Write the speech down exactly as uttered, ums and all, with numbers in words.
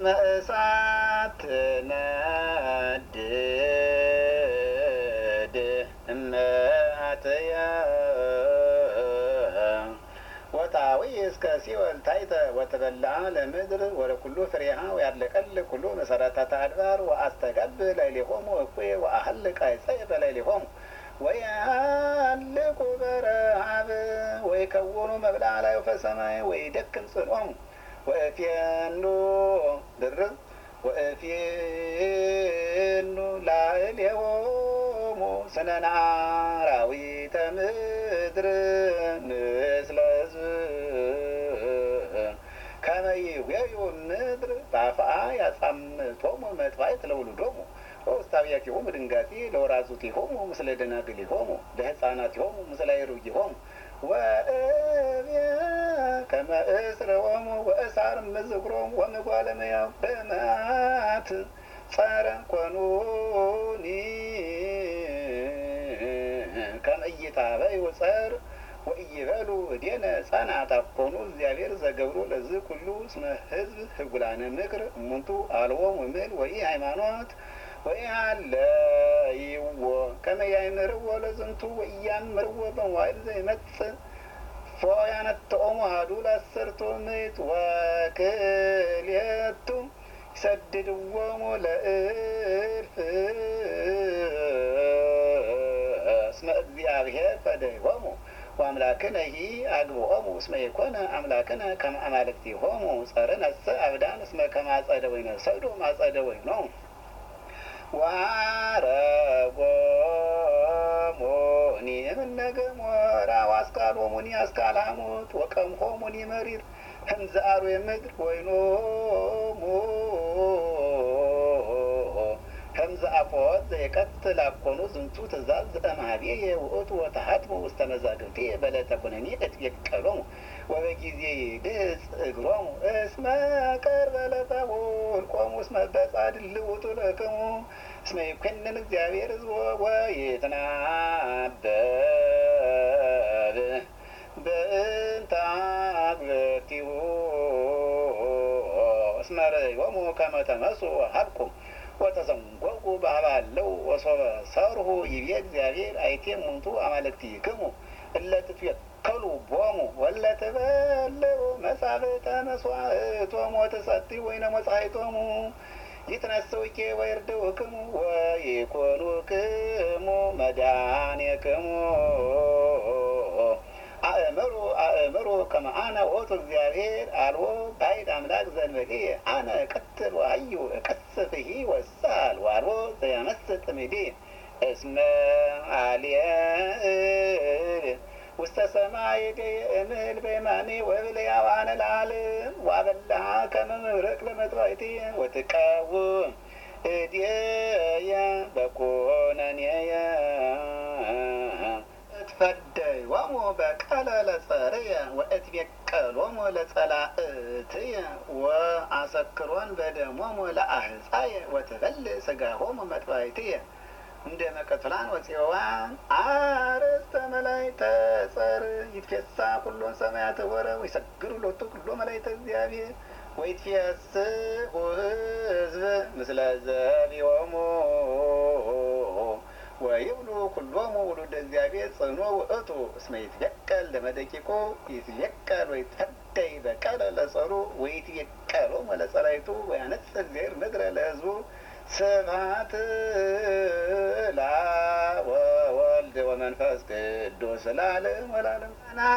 እሳት ነድድ እመአትየ ወጣዊ እስከ ሲኦል ታይተ ወተበልዐ ለምድር ወለኩሉ ፍሬሃ ወያድለቀል ኩሉ መሰረታተ አድባር ወአስተጋብ ላዕሌሆሙ እኩየ ወአሐልቅ ዕፀየ በላዕሌሆሙ ወያሐልቁ በረሃብ ወይከውኑ መብልዐ ላዕወፈ ሰማይ ወይደክም ጽንዖሙ ወእፌኑ ድርብ ወእፌኑ ላዕሌሆሙ ስነነ አራዊተ ምድር ምስለ ሕዝብ ከመ ይቤዩ ምድር በአፍአ ያጻምቶሙ መጥባዕት ለውሉዶሙ ወውስተ አብያቲሆሙ ድንጋጤ ለወራዙቲሆሙ ምስለ ደናግሊሆሙ ለሕፃናቲሆሙ ምስለ አእሩጊሆሙ ወእብየ ከመ እስረዎሙ ወእሳር ምዝግሮሙ ወምጓለ እመሕያው በመዓት ጸረ ኮኑኒ ከመ ኢይታበዩ ጸር ወኢይበሉ እዴነ ጸንዐት አኮኑ እግዚአብሔር ዘገብሮ ለዝህ ኩሉ እስመ ሕዝብ ህጉላነ ምክር እሙንቱ አልቦሙ እምል ወኢሃይማኖት ወኢሃለይዎ ከመ ያእምርዎ ለዝንቱ ወኢያእምርዎ በመዋዕል ዘይመጽእ ፎያነጥዖሙ አሐዱ ለአሰርቱ ምዕት ወክልኤቱ ይሰድድዎሙ ለእልፍ እስመ እግዚአብሔር ፈደዮሙ ወአምላክነሂ አግብኦሙ እስመ ኢኮነ አምላክነ ከመ አማልክቲሆሙ ጸርነሰ አብዳን እስመ ከመ አጸደ ወይነ ሰዶም አጸደ ወይኖሙ ወአረጎሙኒ እምነ ገሞራ ወአስካሎሙኒ አስካለ ሐሞት ወቀምሆሙኒ መሪር ህምዘ አርዌ ምድር ወይኖሙ ህምዘ አፍወት ዘይቀትል አኮኑ ዝንቱ ትእዛዝ እምኀቤየ ውእቱ ወተሃድሙ ውስተ መዛግብትየ በዕለተ ኩነኔ እትቤቀሎሙ ወበጊዜ ይድህጽ እግሮሙ እስመ ቀርበ ለፈሁ እልቆሙ እስመ በጻድል ውእቱ ለክሙ እስመ ይኰንን እግዚአብሔር ሕዝቦ ወይትናበብ በእንተ አግብርቲሁ እስመ ርእዮሙ ከመ ተመሥኡ ወሀልቁ ወተዘንጐቁ በኀበሃለው ወሶበ ሰርሁ ይቤ እግዚአብሔር አይቴ እሙንቱ አማልክቲክሙ እለ ትትወከሉ ቦሙ ወእለ ትበልዑ መጻብዕተ መሥዋዕቶሙ ወትሰትዩ ወይነ መጻሕይቶሙ ይትነሥኡኪ ወይርድኡክሙ ወይኩኑክሙ መድኃኔክሙ አእምሩ አእምሩ ከመ አነ ውእቱ እግዚአብሔር አልቦ ባዕድ አምላክ ዘእንበሌየ አነ እቀትል ወአሐዩ እቀስፍሂ ወእሳል ወአልቦ ዘያመጽእ እምኔየ እስመ አልየዕል ውስተ ሰማይ እዴየ እምል በየማኔ ወብልያዋነ ለዓለም ወአበልዐ ከመ መብረቅ ለመጥባዕትየ ወትቀውም እዴየ በኵነኔየ እትፈደዮሙ በቀለ ለጸርየ ወእትቤቀሎሙ ለጸላእትየ ወአሰክሮን በደሞሙ ለአሕፃየ ወትበልዕ ሥጋሆሙ መጥባዕትየ እንደ መቀትላን ወፄዋን አርእስተ መላእክተ ጸር ይትፌሳ ኩሎን ሰማያተ ወረ ወይሰግዱ ሎቱ ኩሎ መላእክተ እግዚአብሔር ወይትፌስሑ ሕዝብ ምስለ ዘቢሆሙ ወይብሉ ኩሎሙ ውሉደ እግዚአብሔር ጽኖ ውእቱ እስመ ይትቤቀል ለመደቂቁ ይትቤቀል ወይትፈደይ በቀለ ለጸሩ ወይትቤቀሎሙ ለጸላእቱ ወያነጽእ እግዚአብሔር ምድረ ለሕዝቡ ስብሐት ለአብ ወወልድ ወመንፈስ ቅዱስ ለዓለሙ ወለዓለሙ።